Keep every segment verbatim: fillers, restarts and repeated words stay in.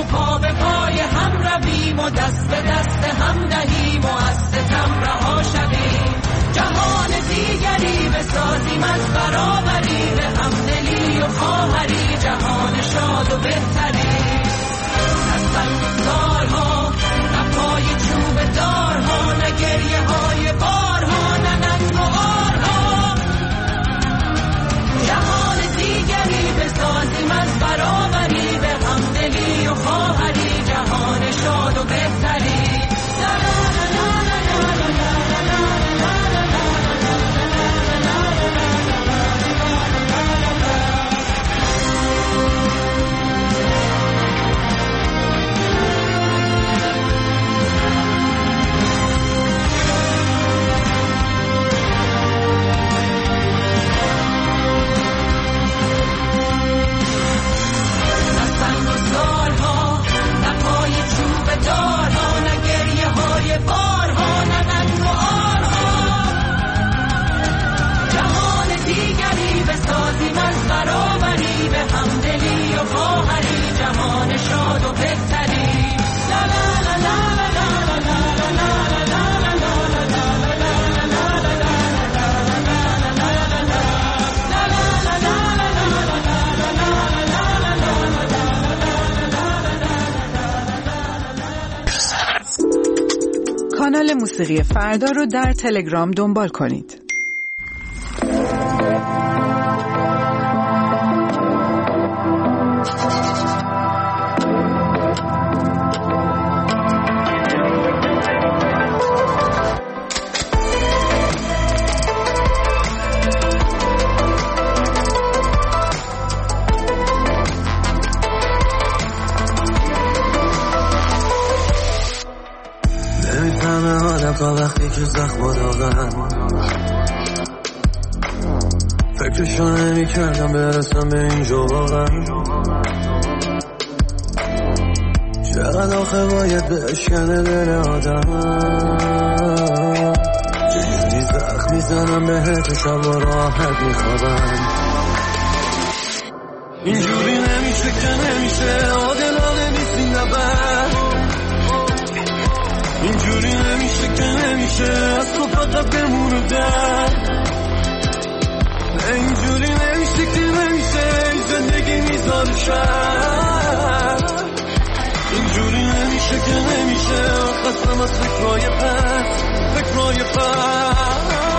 و پا به پای هم رویم و دست به دست هم دهیم و از ستم رها شویم. جهان دیگری بسازیم از برابری، به همدلی و خواهری، جهان شاد و بهتری. از سالها نه پای چوب دارها، نه گریه های بارها، نه نظم و آرها. جهان دیگری بسازیم از برابری، به همدلی و خواهری، جهان شاد و بهتری. کانال موسیقی فردا رو در تلگرام دنبال کنید. تا وقتی که زخم داغم فکرشو نمی کردم برسم به اینجا واقعا. چقدر آخه باید بشکنه دل آدم، چجوری زخم میزنم بهت و شب راحت میخوابم. اینجوری نمیشه که نمیشه، عادلانه نیستی نبر. اینجوری نمیشه که نمیشه، از تو فقط بمونو در. اینجوری نمیشه که نمیشه، زندگی میذاره شر. اینجوری نمیشه که نمیشه، خستم از فکرهای پس، فکرهای پس.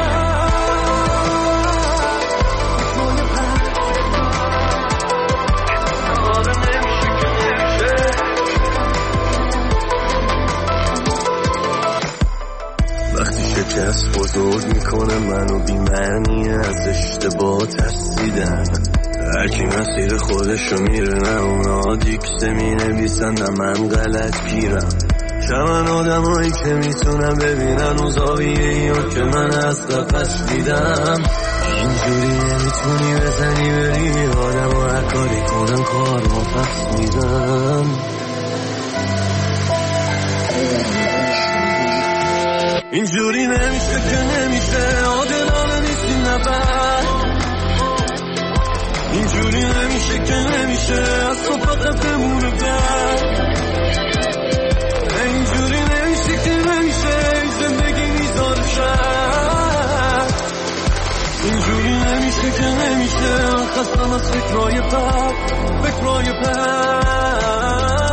شکست بزرگ میکنه منو بی معنی، از اشتباه ترسیدن. هرکی مسیر خودشو میره، نه اونا دیکسه می نویسن نه من غلط پیرم. شمن آدم هایی که میتونم ببینن و زاویه ایو که من از قفص دیدم. اینجوری نمیتونی بزنی بری آدم و هر کاری کنم کار ما پس میدم. اینجوری نمیشه که نمیشه، عادلانه نیستی نبر. اینجوری نمیشه که نمیشه، از تو فقط بمونه در. اینجوری نمیشه که نمیشه، زندگی میذاره شر. اینجوری نمیشه که نمیشه، خستم از فکرهای بد، فکرهای بد.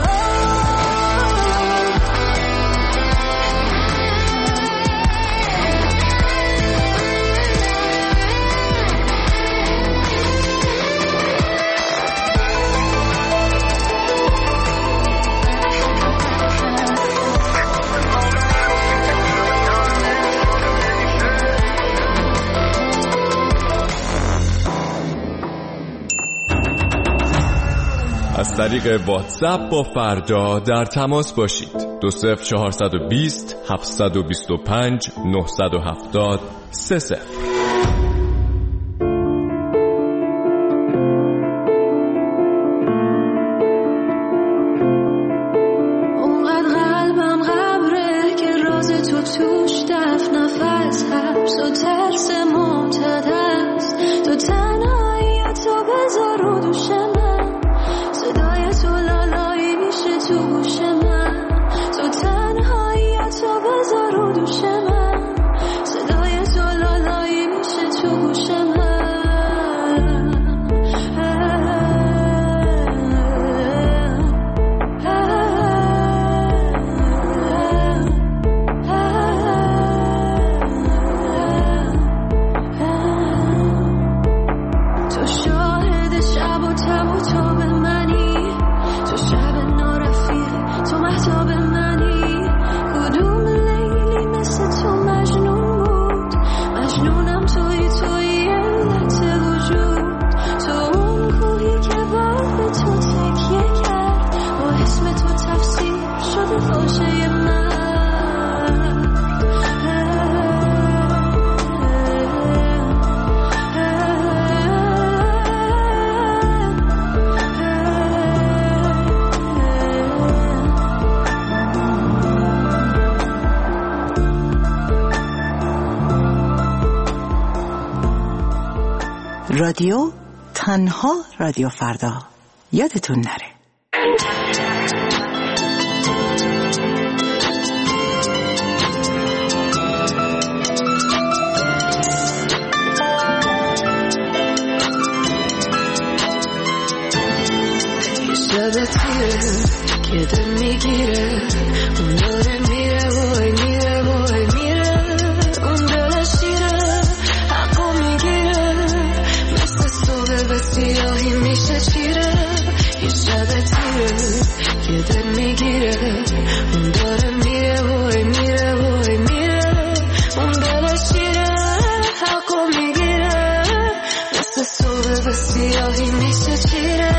از طریق واتساپ با فردا در تماس باشید. دو صفر چهارصد و بیست هفتصد و بیست و پنج نهصد و هفتاد سه صفر. رادیو، تنها رادیو فردا. یادتون نره. شبتیه که دل میگیره، اون داره میره وای میره وای میره، اون دل شیره حقو میگیره، مثل صبح به سیاهی میشه چیره. یه شبتیه که دل میگیره، اون داره میره وای میره وای میره، اون دل شیره حقو میگیره، مثل صبح به سیاهی میشه چیره.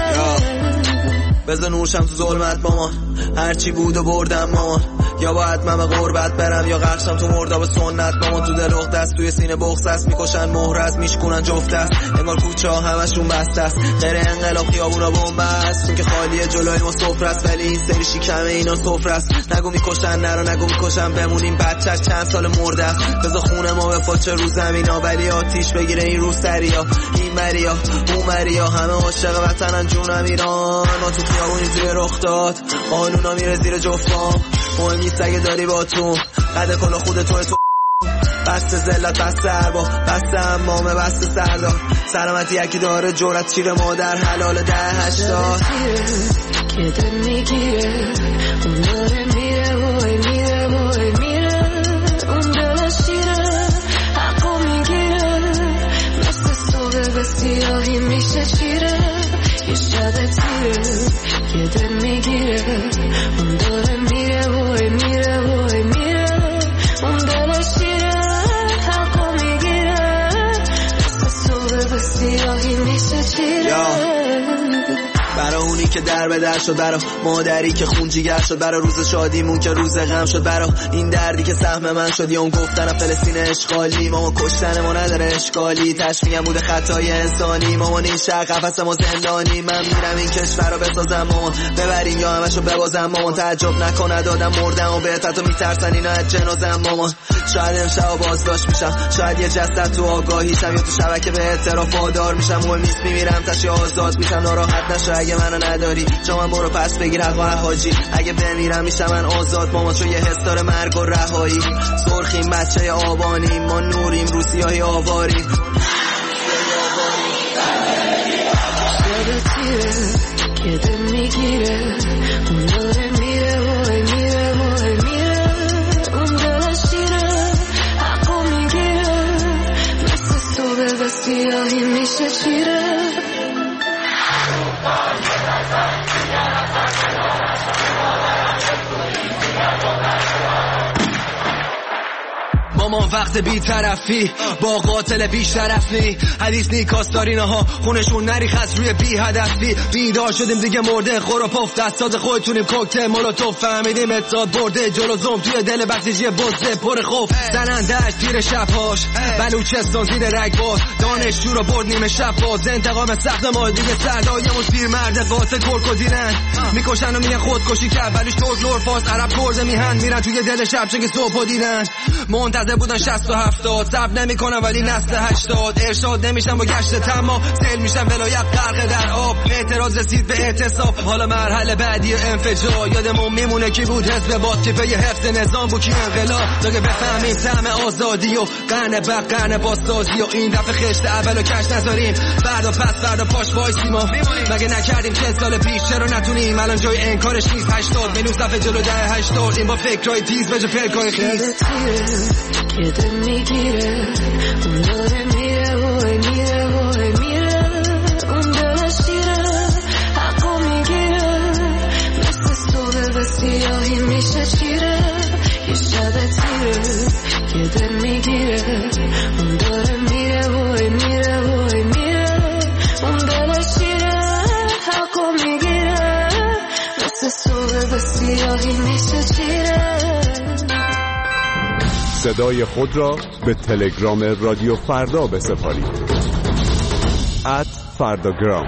بذار نورشم تو ظلمت مامان، هرچی بود و بردم مامان، یا باید من به غربت برم یا غرقشم تو مرداب سنت مامان. تو دل اخت است، توی سینه بغض است، میکشن مهر است، میشکنن جفت است، انگار کوچه ها همشون بسته است، غیر انقلاب خیابونا بمب است، اون که خالیه جلوی ما سفره است، ولی این سری شکم اینا سفره است. نگو میکشن نرو نگو میکشن، بمونیم بچه چند سال مرده است. بذار خونه ما بپاچه رو زمینا، ولی آتیش بگیره این روسریا، این مریا اون مریا، همه عاشق وطنن جونم ایران. ما تو خیابونی توی رخ داد، قانونا میره زیر جفتام، مهم نیست اگه داری با تو قد کلا خود توی تو، بسته زلت بسته عربا بسته امامه بسته سردار، سلامتی یکی داره جورت چیر مادر حلال ده هشتاد. که دل میگیره، اون داره میره وای میره وای میره، اون دل شیره حقو میگیره، مثل صبح به سیاهی میشه چیره. یه شب تیره که دل میگیره، اون داره میره وای میره وای میره، اون دل شیره حقو میگیره، مثل صبح به سیاهی میشه چیره. برا اونی که در به در شد، برا مادری که خون جیگر شد، برا روز شادیمون که روز غم شد، برا این دردی که سهم من شد، یا اون گفتن فلسطین اشغالی. ماما کشتن ما نداره اشکالی، تشمیعم بوده خطای انسانی. مامان این شهر قفس ما زندانی، من میرم این کشور رو بسازم مامان، ببریم یا همشو ببازم مامان. تعجب نکنه دادم مردم و بهت تو میترسن اینا از جنازم مامان. شاید امشب بازداشت میشم، شاید یه جسد تو آگاهیشم، یا تو شبکه به اعتراف وادار میشم. مهم نیست میمیرم تشی آزاد میشم، ناراحت نشو اگه منو نداری، چون من برو پس بگیر حق و حاجی. اگه بمیرم میشم من آزاد ماما، چون یه حس داره مرگ و رهایی. سرخیم بچه آبانیم، ما نوریم رو سیاهی آواریم. شبتیه که دل میگیره، اون داره میره وای میره وای میره، اون دل شیره حقو میگیره، مثل صبح به سیاهی میشه چیره. مامان وقت بی طرفی با قاتل بیش طرفی، حدیث نیکاست دارینه ها خونشون نریخ از روی بی هدفی. بیدار شدیم دیگه مرده خور و پف، دستاد خودتونیم کوکتل مولوتوف، فهمیدیم اتحاد برده جلو زوم توی دل بسیجی بزده پر خوف. زنندش تیر شبهاش بلوچستان زیر رگباز، دانشجو رو برد نیمه شب باز، انتقام سخت ما دیگه سردایمون پیر مرد قاتل کرکو دیرن، میکشن و میگن خودکشی کرد، ولیش ترک لور فارس عرب کرد میهن، میرن توی دل شب چه که صبح دیدن. منتظر بودن شصت و هفتاد، صبر نمیکنن ولی نسل هشتاد، ارشاد نمیشن با گشت تمام، سیل میشن ولایت غرق در آب. اعتراض رسید به اعتصاب، حالا مرحله بعدی انفجار، یادمون میمونه کی بود حزب باد که پی حفظ نظام بود کی انقلاب. دیگه بفهمیم طعم آزادی و قرن بعد قرن بازسازی، و این دفعه خشت اولو کش نذاریم، فردا پس فردا پاش وایسیم. مگه نکردیم چند سال پیش، چرا نتونیم الان جای انکارش نیست. هشتاد میلیون صفحه جلو ده هشتاد، این با فکرای تیز به جا پلکای خیز. که دل میگیره، اون داره میره وای میره وای میره، اون دل شیره حقو میگیره، مثل صبح به سیاهی میشه چیره. یه شب تیره که دل میگیره، اون داره میره وای میره وای میره، اون دل شیره حقو میگیره، مثل صبح به سیاهی میشه چیره. صدای خود را به تلگرام رادیو فردا بسپارید. ات فرداگرام.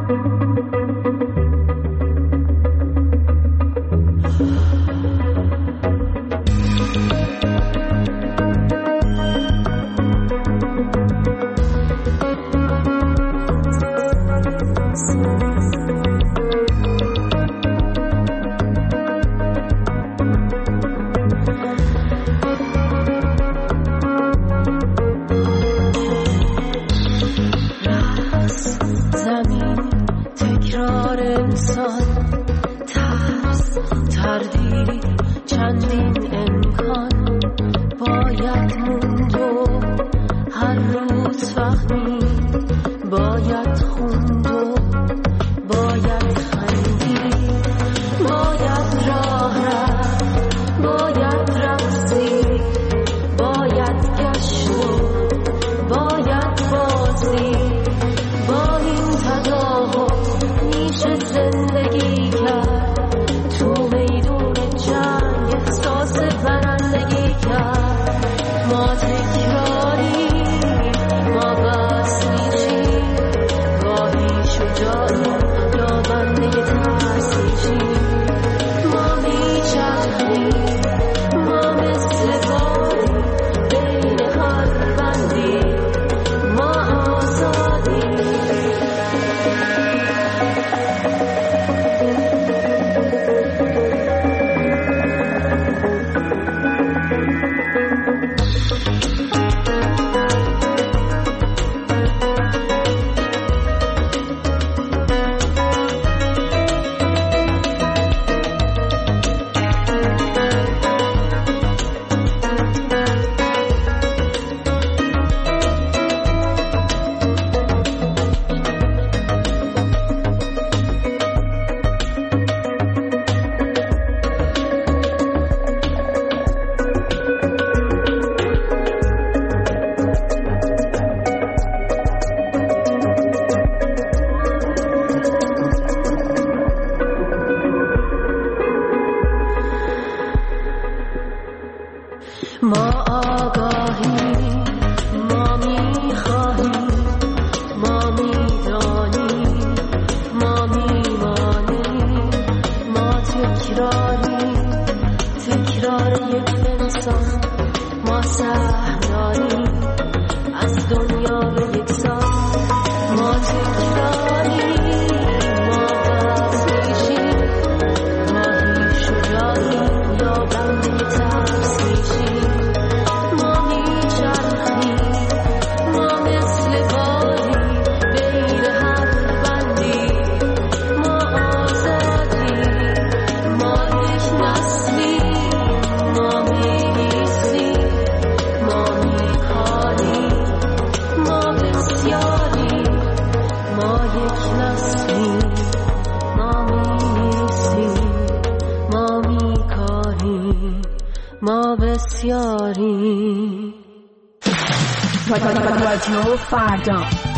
رادیو فردا.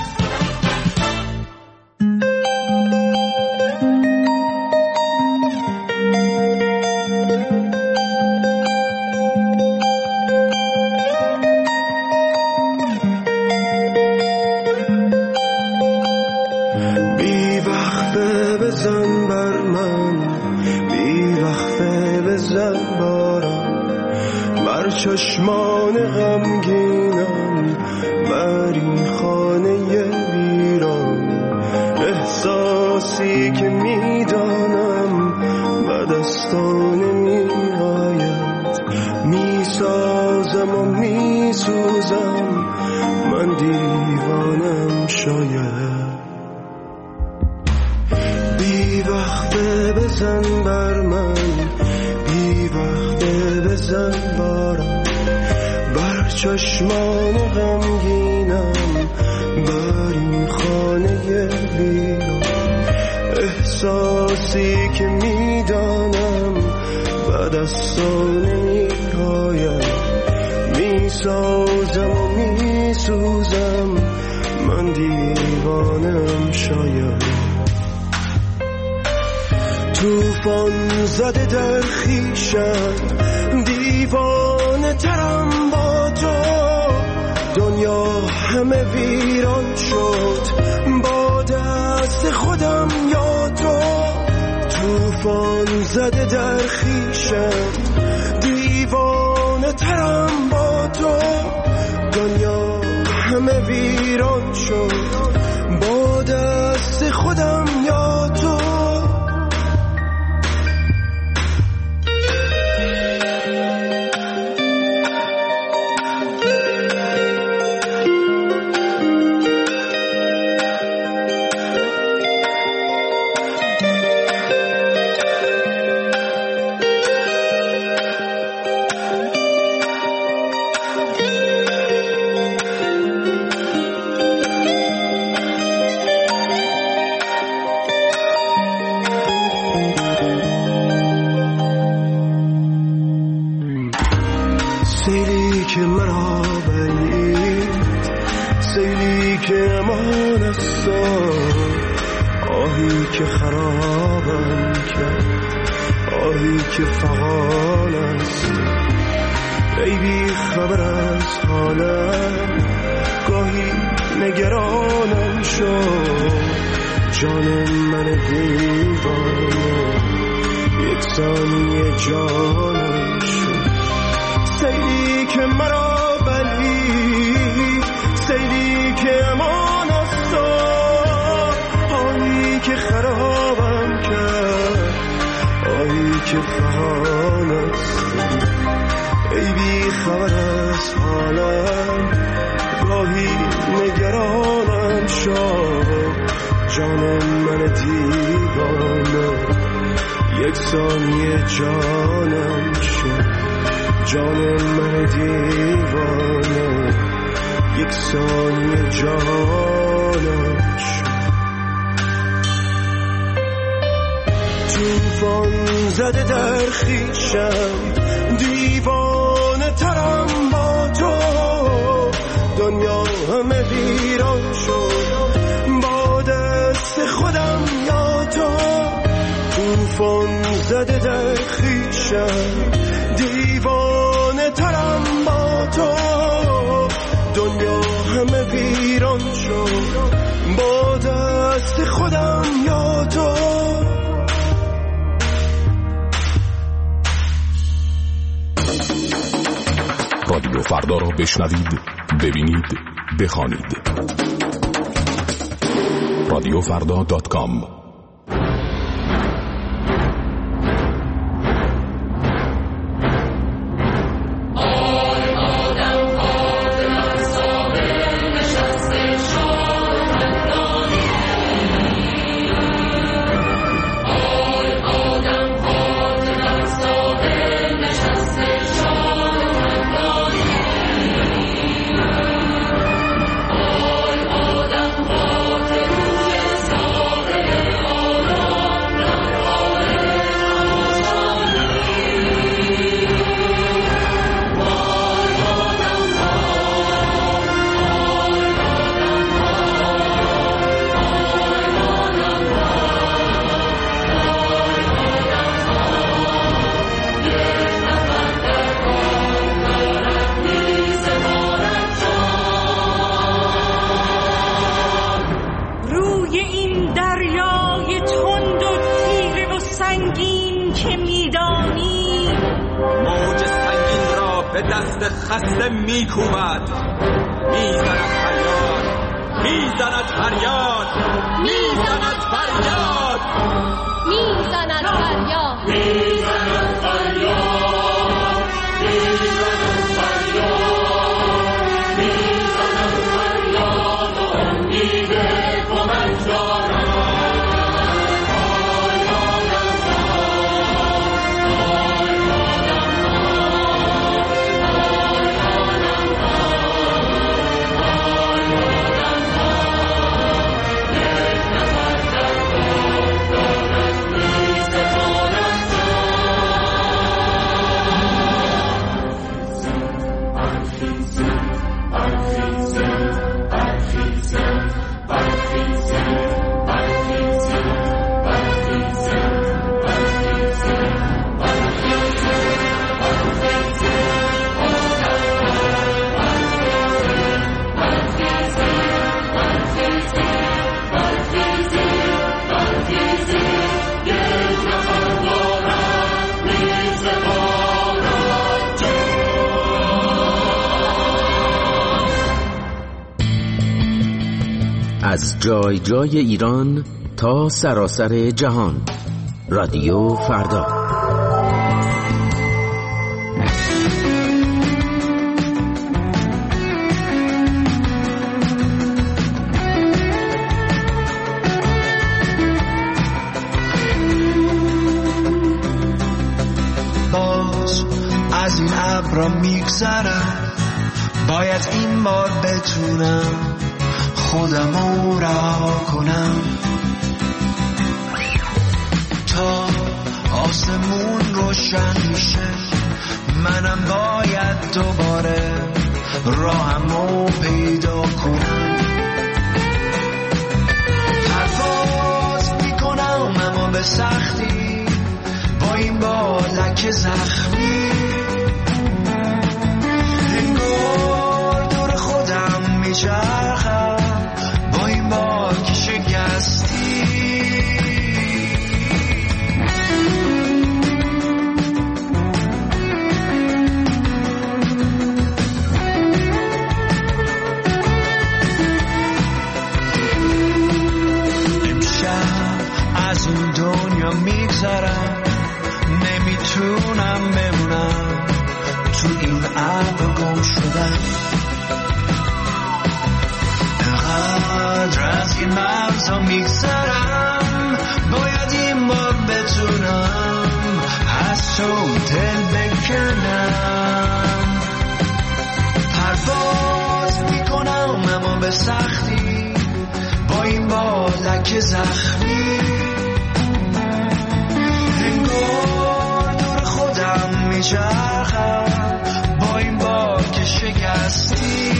بی وقفه بزن بر من، بی وقفه بزن بارم، بر چشمان غمگینم، بر این خانه ویران. احساسی که میدانم به دستان میآید، میسازم و میسوزم، من دیوانم شاید. بی وقته بزن بر من، بی وقته بزن بارم، بر چشمان غمگینم، بر این خانه ویران. احساسی که میدانم به دستان نمیآید، میسازم و میسوزم، من دیوانم شاید. توفان زده در خویشم، دیوانه ترم با تو، دنیا همه ویران شد با دست دست خودم یا تو، طوفان زده در خیشم، دیوانه ترم با تو، دنیا همه ویران شد با دست خودم یا تو. سیلی که مرا بلید، سیلی که امان است، آهی که خرابم کرد، آهی که فغان است. ای بی خبر از حالم، گاهی نگرانم شد، جان من دیوانه یک ثانیه جانم شد. سیلی که مرا بلید، سیلی که امان است، آهی که خرابم کرد، آهی که فغان است. ای بی خبر از حالم، گاهی نگرانم شد، جان من دیوانه یک ثانیه جانم شد، جان من دیوانه یک ثانیه جانم شد. طوفان زده در خیشم، دیوانه ترم با تو، دنیا همه ویران شد با دست خودم یا تو. طوفان زده در خیشم، دیوانه ترم با تو، دنیا همه ویران شد با دست خودم یا تو. رادیو فردا را بشنوید، ببینید، بخوانید. رادیو فردا دات کام. به دست خسته میکوبد، میزند فریاد، میزند فریاد، میزند فریاد، میزند فریاد، میزند فریاد، میزند فریاد، میزند فریاد و امید کمک دارد. از جای جای ایران تا سراسر جهان. رادیو فردا. باز از این ابرا میگذرم، باید این بار بتونم خودمو رها کنم تا آسمون روشن میشه. منم باید دوباره راهمو پیدا کنم. پرواز میکنم اما به سختی، با این بالک زخمی انگار دور خودم میچرخم، با این بالک شکستی. امشب از این دنیا میگذرم، نمیتونم بمونم تو این ابر گم شدم. انقدر از این مرزا میگذرم، باید این بار بتونم از تو دل بکنم. پرواز میکنم اما به سختی، با این بالک زخمی انگار دور خودم میچرخم، با این بالک شکستی.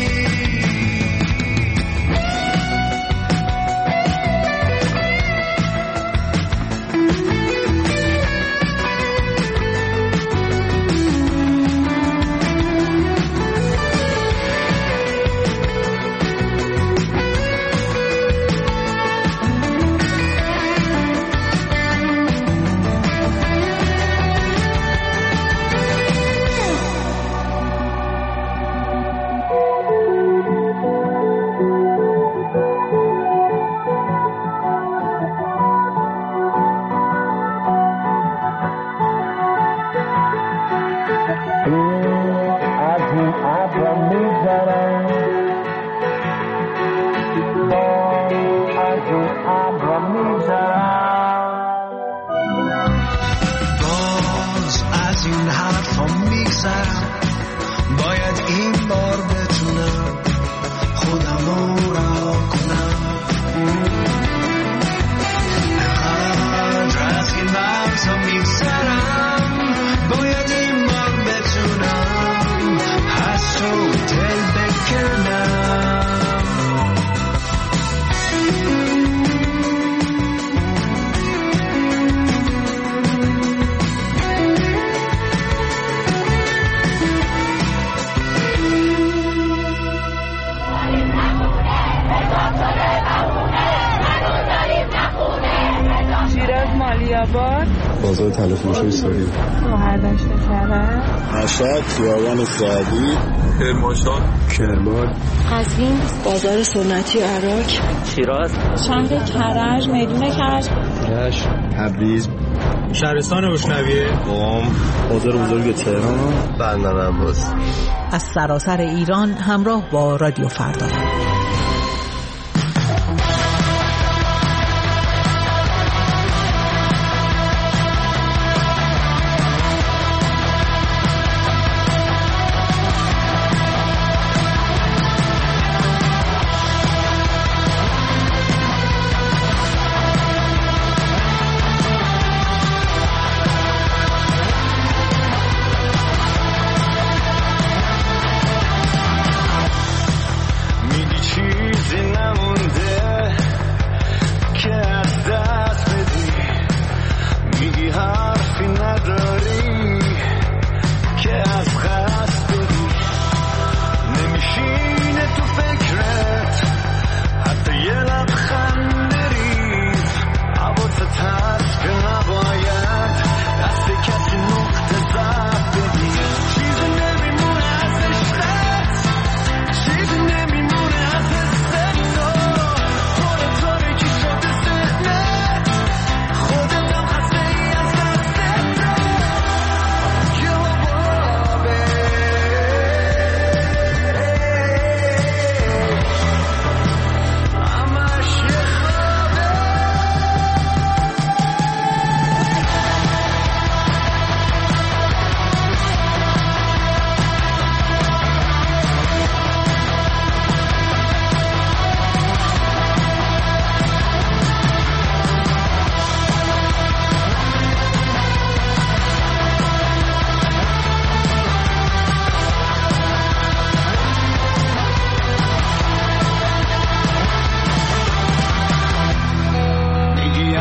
بازار تلفروش ایستاری بهرداشت کرد مشهد خیابان سعدی کرمانشاه کرمان قزوین بازار سنتی عراق شیراز شهر کرج میدون کرج رشت تبریز شهرستان اشنویه قم بازار بزرگ تهران بندرعباس. از سراسر ایران همراه با رادیو فردا.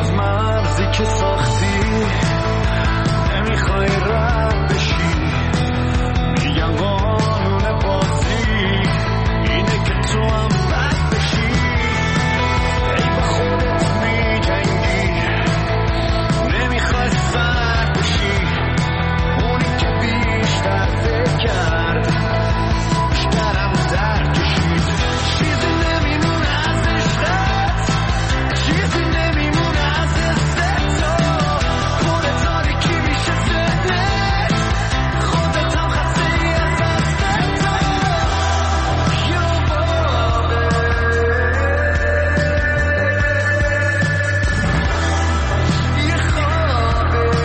از مرزی که ساختی نمیخوای رد بشی. میگن قانون بازی اینه که تو هم بد بشی. ای با خودت میجنگی نمیخوای سرد بشی. اونی که بیشتر فکر کرد بیشترم درد کشید. چیزی نمیمونه از عشقت، چیزی نمیمونه از حست تو. پر تاریکی میشه ذهنت، خودت هم خسته ای از دست تو. یا بابه یه خوابه.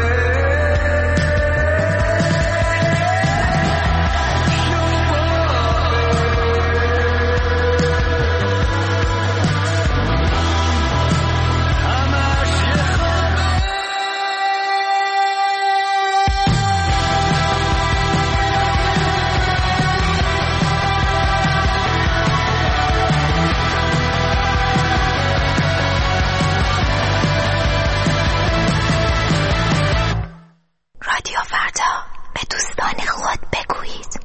رادیو فردا، به دوستان خود بگویید.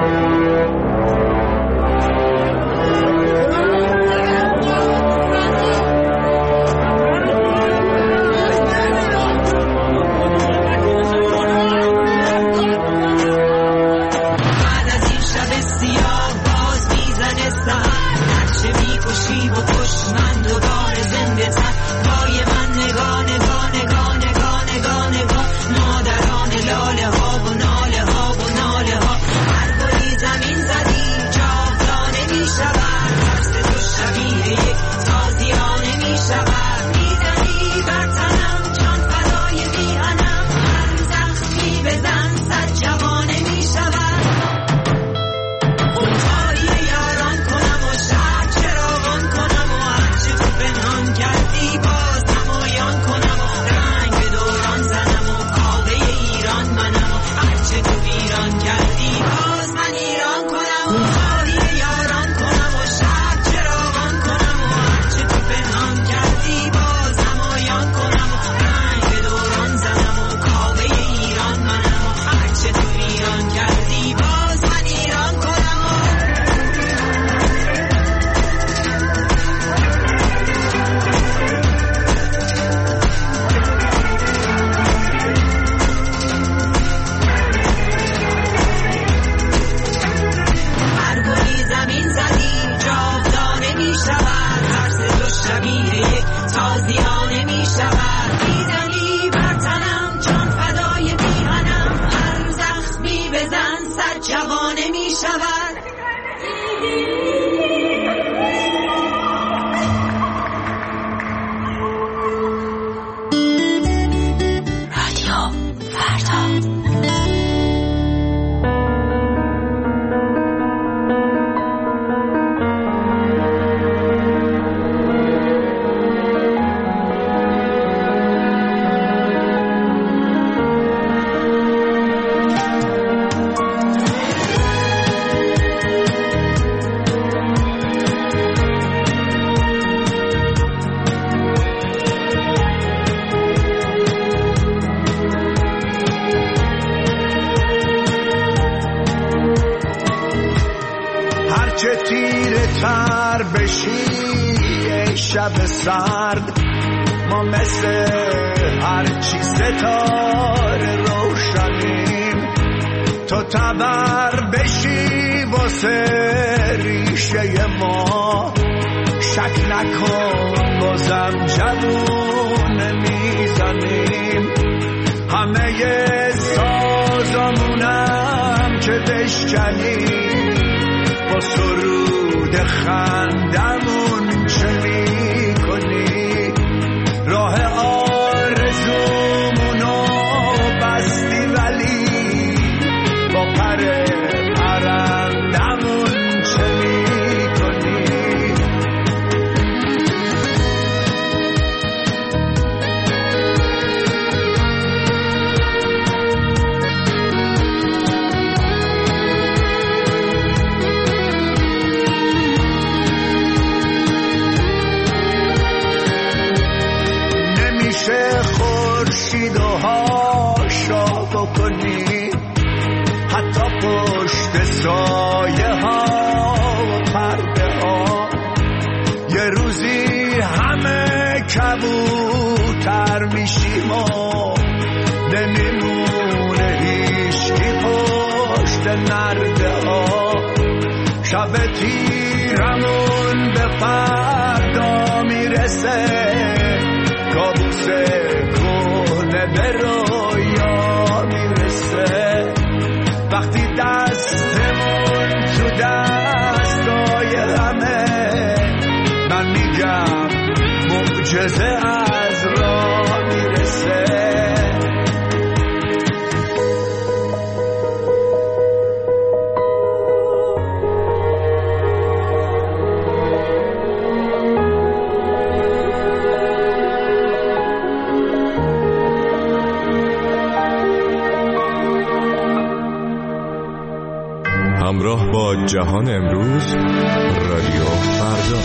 بعد از این شب سیاه باز میزنه سحر. هرچه میکشی و کش من دوباره زنده تر. پای من نگاه نگاه نگاه نگاه نگاه نگاه. مادران لاله ها و ناله ها و ناله ها. هر گلی زمین زدی جاودانه میشود. ترس تو شبیه یک تازیانه میشود. میزنی بر تنم جان فدای میهنم. هر زخمی بزن صد جوانه میشود. خونخواری یاران کنم و شهر چراغان کنم و هرچه تو پنهان کردی باز نمایان کنم و رنگ به دوران زنم و کاوه ایران منم و هرچه تو ویران کردی باز من ایران کنم. خونخواری یاران کنم و شهر چراغان کنم و هرچه تو پنهان کردی باز نمایان کنم و رنگ به دوران زنم و کاوه ایران منم و هرچه تو ویران کردی باز من ایران کنم. هر گلی زمین زدی جاودانه میشود. ترس تو شبیه یک تازیانه میشود. میزنی بر تنم جان فدای میهنم. هر زخمی بزن صد جوانه میشود. رادیو فردا. هرچه تیره تر بشی ای شب سرد، ما مثل هرچی ستاره روشنیم. تو تبر بشی واسه ریشه ما، شک نکن بازم جوون میزنیم. همه سازمونم که بشکنیم، با سرود خندمون چه می کنی؟ راه آرزومونو بستی ولی با پر پرندمون چه می کنی؟ میشه خورشید و هاشا بکنی، حتی پشت سایه ها و پرده ها. یه روزی همه کبوتر میشیم و نمیمونه هیچکی پشت نرده ها. شب تیرمون به فردا میرسه، کابوس کهنه به رویا میرسه. وقتی دستمون تو دستای همه، من میگم معجزه از راه میرسه. همراه با جهان امروز، رادیو فردا.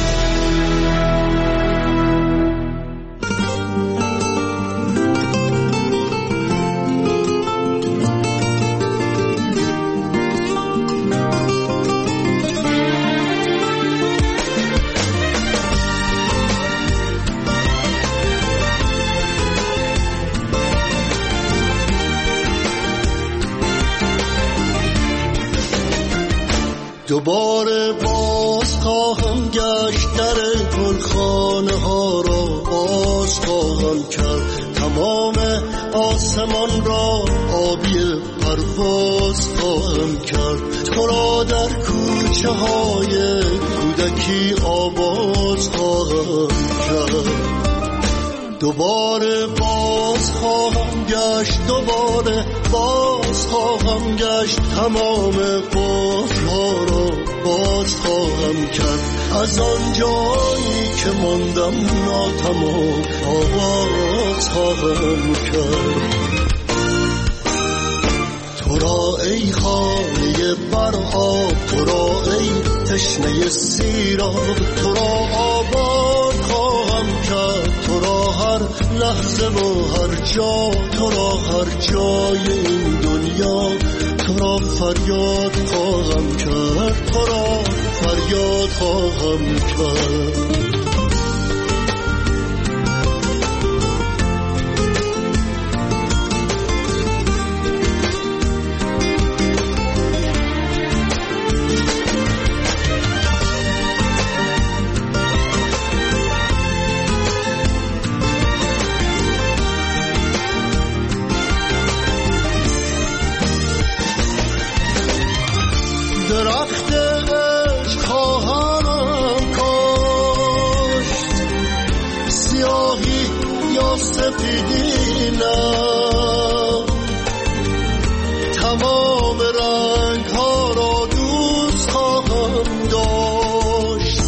دوباره باز خواهم گشت، در گلخانه ها را باز خواهم کرد. تمام آسمان را آبی پرواز خواهم کرد. تو را در کوچه های کودکی آواز خواهم کرد. دوباره باز خواهم گشت، دوباره باز خواهم گشت. تمام قفل‌ها را باز خواهم کرد. از آن جایی که ماندم ناتمام آواز خواهم کرد. تو را ای خانه بر آب، تو را ای تشنه سیراب، تو را آباد خواهم کرد. تو را هر لحظه و هر جا، تو را هر جای این دنیا. تو را فریاد خواهم کرد، تو را فریاد خواهم کرد. درخت عشق خواهم کاشت، سیاهی یا سفیدی نه، تمام رنگ ها را دوست خواهم داشت.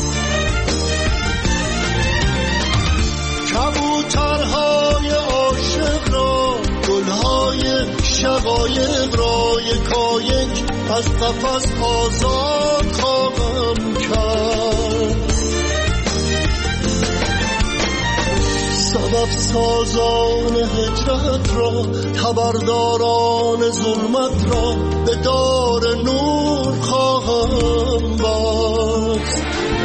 کبوترهای عاشق را، گلهای شقایق را یکایک از قفس آزاد خواهم کرد. سبب سازان هجرت را، خبرداران ظلمت را به دار نور خواهم بست.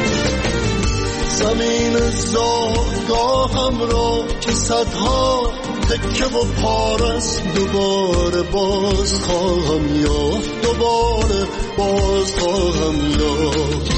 زمین زادگاهم را که صدها تکه و پارس دوباره باز خواهم یافت، دوباره باز خواهم یافت.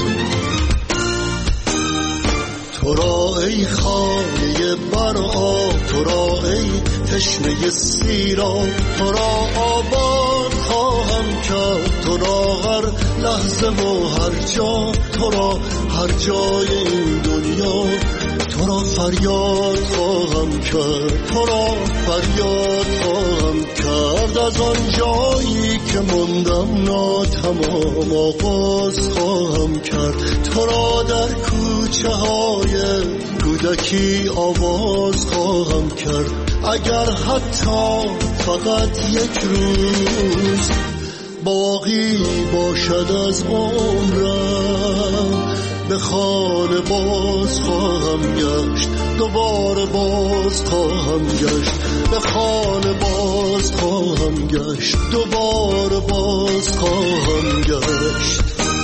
تو را ای خانه بر آب، تو را ای تشنه سیراب، تو را آباد خواهم کرد. تو را هر لحظه و هر جا، تو را هر جای این دنیا. تو را فریاد خواهم کرد، تو را فریاد خواهم کرد. از آن جایی که ماندم ناتمام آغاز خواهم کرد. تو را در کوچه های کودکی آواز خواهم کرد. اگر حتی فقط یک روز باقی باشد از عمرم، به خانه باز خواهم گشت، دوباره باز خواهم گشت، به خانه باز خواهم گشت، دوباره باز خواهم گشت.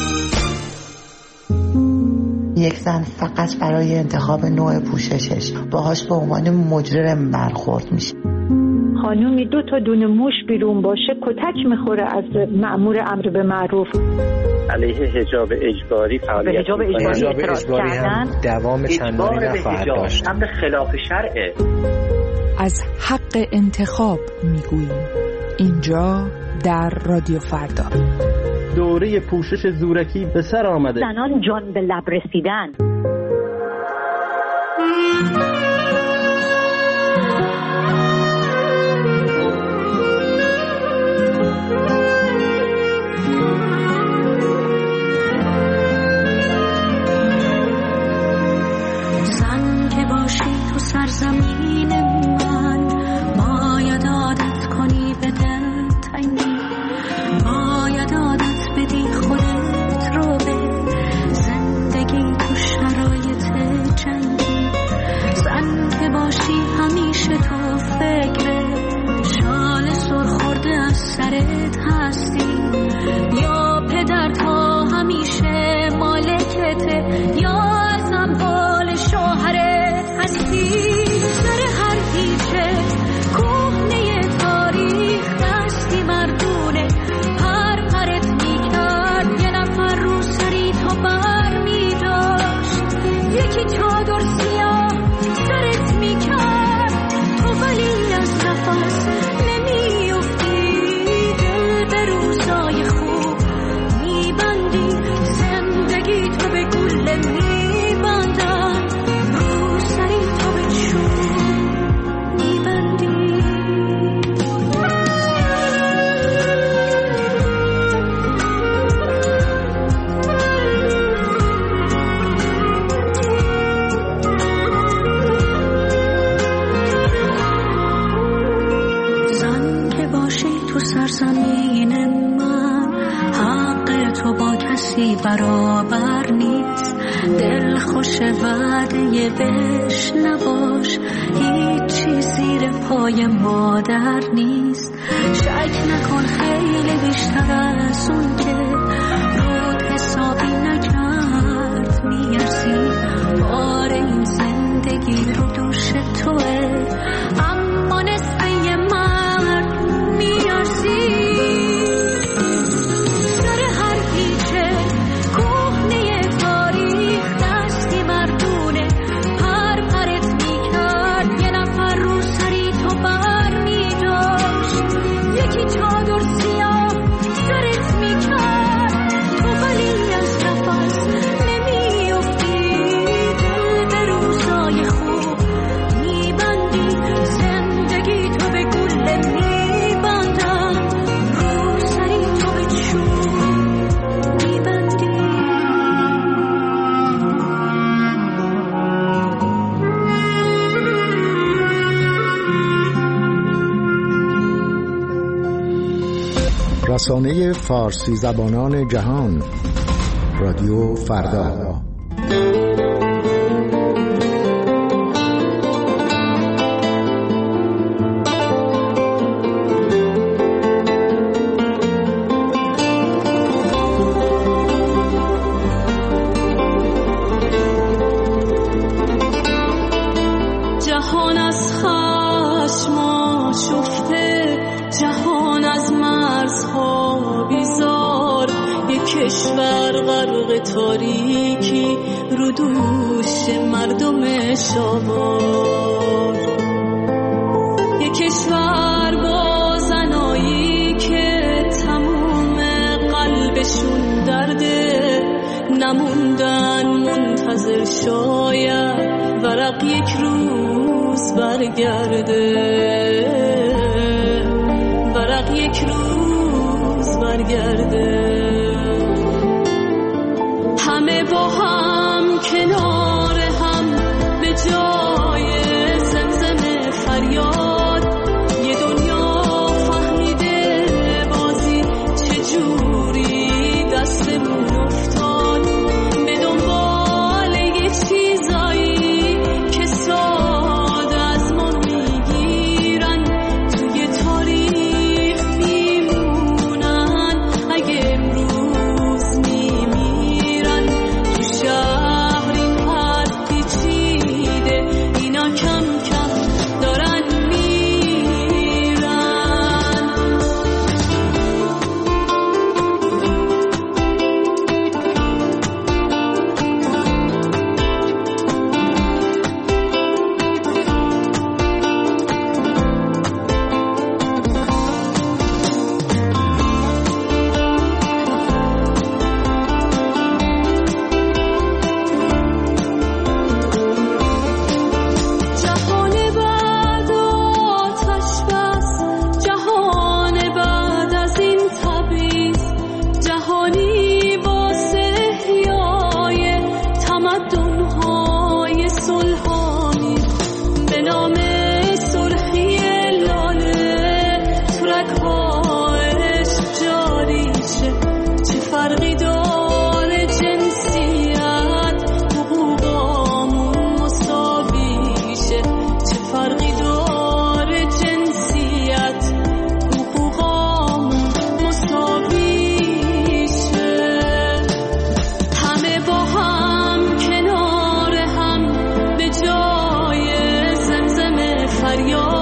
یک زن فقط برای انتخاب نوع پوششش باهاش به عنوان مجرم برخورد میشه. خانومی دو تا دونه موش بیرون باشه کتک میخوره از مأمور امر به معروف. علیه حجاب اجباری فعالیت حجاب اجباری اعتراض کردن، دوام چندانی نخواهد داشت. امر خلاف شرعه. از حق انتخاب میگوییم اینجا در رادیو فردا. دوره پوشش زورکی به سر آمده. زنان جان به لب رسیدن. زن که باشی تو سرزمین من، باید عادت کنی به دلتنگی، باید عادت بدی خودت رو به زندگی تو شرایط جنگی. زن که باشی همیشه تو فکر شال سرخورده از سرت هستی، یا پدر تا همیشه مالکته، یا از اموال شوهرت هستی. سر هر هیچه کهنه تاریخ دستی مردونه، هر پرت میکرد یه نفر رو سری تو بر میداشت، یکی چادر سیاه سرت میکرد تو، ولی از نفس نمیافتی، دل به روزای خوب میبندی، زندگی تو به گل میبندن، رو سری تو به چوب میبندی. زن که باشی تو سرزمین من، حق تو با کسی برابر نیست، دل خوش وعده بهش نباش، هیچی زیر پای مادر نیست. شک نکن خیلی بیشتر از اون که رود حسابی نکرد میارزی، بار این زندگی رو دوش توه، اما نصفه یه مرد میارزی. سر هر هیچه کهنه تاریخ دستی مردونه، هر پرت میکرد یه نفر رو سری تو بر میداشت، یکی چادر سیاه سرت میکرد تو، ولی از نفس نمیافتی، دل به روزای خوب میبندی، زندگی تو به گل میبندن، رو سری تو به چوب میبندی. رسانه فارسی زبانان جهان، رادیو فردا. جهان از خشم آشفته، جهان از مرزها بیزار، یک کشور غرق تاریکی رو دوش مردم شاوار، یک کشور با زنایی که تموم قلبشون درده، نموندن منتظر شاید ورق یک روز برگرده، ورق یک روز برگرده. همه با هم کنار هم به جای زمزم فریاد، یه دنیا فهمیده بازی چجوری دستمون افتاد، به دنبال فریاد